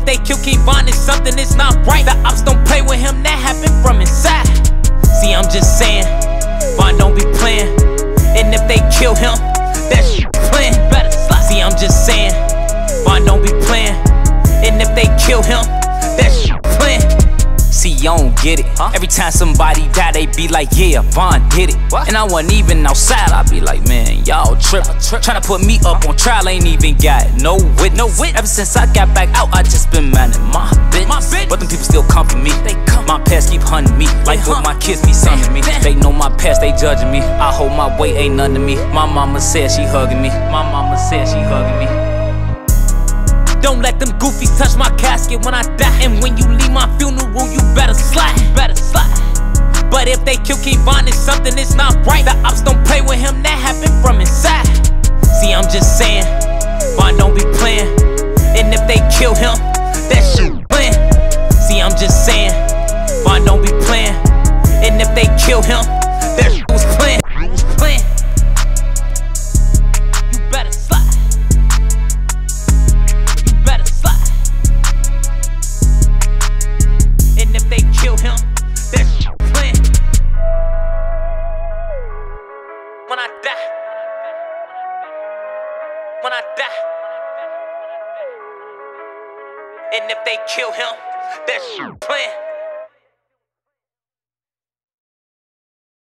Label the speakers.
Speaker 1: if they kill Kevon, it's something that's not right. The ops don't play with him, that happened from inside. See, I'm just saying, Von don't be playing. And if they kill him, that shit playing. Better slide. See, I'm just saying, Von don't be playing. And if they kill him, that shit playing. See, you don't get it. Every time somebody die, they be like, yeah, Von did it. What? And I wasn't even outside, I be like, man, y'all trippin'. Tryna put me up on trial, ain't even got no witness. Ever since I got back out, I just been minding my business. But them people still come for me. My past keep hunting me, like what my kids be sonning me. They know my past, they judging me. I hold my weight, ain't none to me. My mama said she hugging me. My mama said she hugging me. Don't let them goofies touch my casket when I die. And when you leave my funeral, you better slide. But if they kill Kevon, it's something that's not right. The ops don't play with him, that happened from inside. See, I'm just saying, Von don't be playing. And if they kill him, that shit playing. See, I'm just saying, Von don't be playing. And if they kill him, that shit was playing. You better slide. And if they kill him, that shit playing. When I die, when I die. And if they kill him, that shit playing.